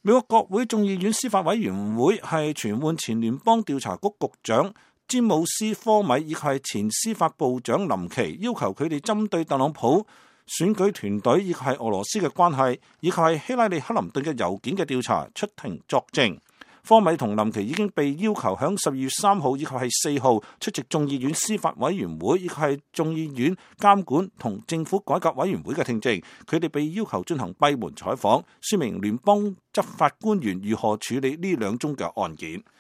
美國國會眾議院司法委員會係傳喚前聯邦調查局局長詹姆斯科米以及係前司法部長林奇，要求佢哋針對特朗普選舉團隊以及係俄羅斯嘅關係，以及係希拉里克林頓嘅郵件嘅調查出庭作證。科米同林奇已經被要求響12月3號以及係4號出席眾議院司法委員會以及係眾議院監管同政府改革委員會嘅聽證。佢哋被要求進行閉門採訪，說明聯邦執法官員如何處理呢兩宗嘅案件。